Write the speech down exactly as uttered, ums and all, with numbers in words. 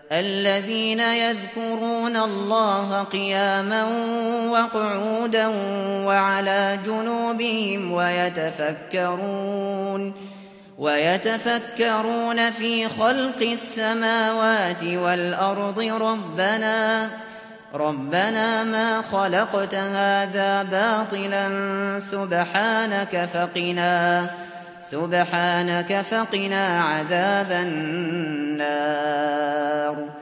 الذين يذكرون الله قياما وقعودا وعلى جنوبهم ويتفكرون ويتفكرون في خلق السماوات والأرض ربنا ربنا ما خلقت هذا باطلا سبحانك فقنا سبحانك فقنا عذاب النار